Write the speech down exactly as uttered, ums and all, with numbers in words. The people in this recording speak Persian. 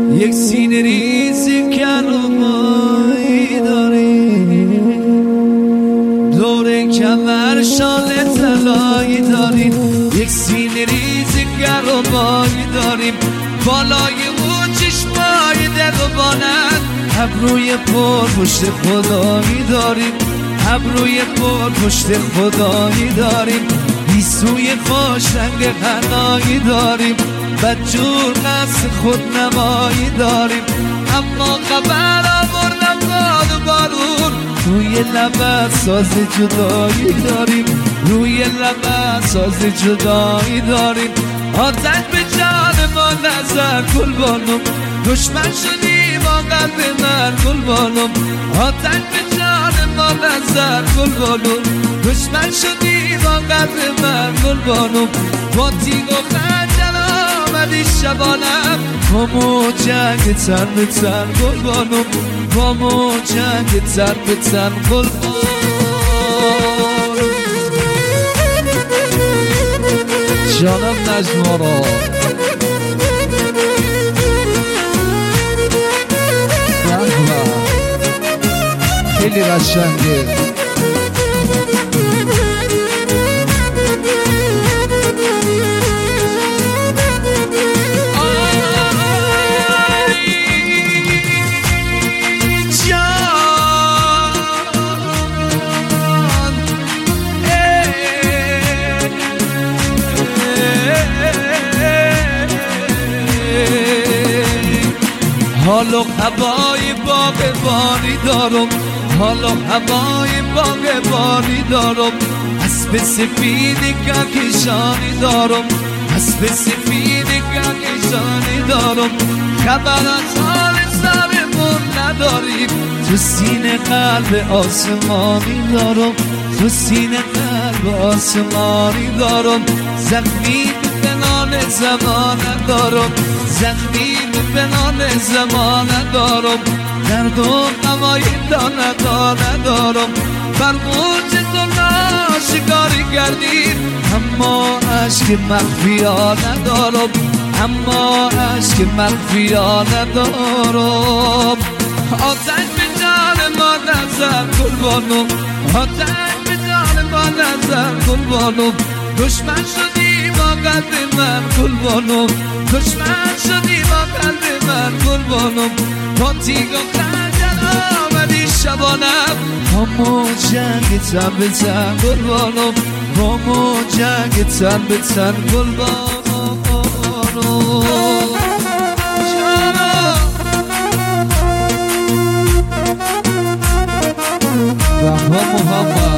یک سینه ریزی کرمایی داریم، دور کمر شال طلایی داریم. یک سینه ریزی کرمایی داریم، بالای اون چشمای دلبانت، ابروی پر پشت خدایی داریم، ابروی پر پشت خدایی داریم. بیسوی خوش رنگ غنایی داریم، بدجور قصد خود نمایی داریم. اما خبر آوردم باد و بارون، روی لبت ساز جدایی داریم، روی لبت ساز جدایی داریم. آتش به جان ما نظر گل بانم، دشمن شدی با قلب من گل بانم. آتش به جان ما نظر گل بانم، دشمن شدی با قلب من گل بانم. با تیغ و خنجر آمدی شبانم، با مو جنگ تن به تن گل بانم، با مو جنگ تن به تن گل بانم. جانم نجمارا خیلی قشنگه. حال و هوای باغبانی دارم، حال و هوای باغبانی دارم. اسب سفید کهکشانی دارم، اسب سفید کهکشانی دارم. خبر از حال سرمون نداریم، تو سینه قلب آسمانی دارم، تو سینه قلب آسمانی دارم. زخمی به نان زمان دارم، زخمی به نان زمان دارم. درد و غمای دانه دانه دارم. بر موج تو ناشکاری کردیم، اما عشق مخفیانه دارم، اما عشق مخفیانه دارم. آتش به جان ما نظر گل بانم، آتش به جان ما نظر گل بانم. دشمن شدی با قلب من گل بانم، دشمن شدی با قلب من گل بانم. با تیغ و خنجر آمدی شبانم، با مو جنگ تن به تن گل بانم، با مو جنگ تن به تن گل بانم. جانم محمد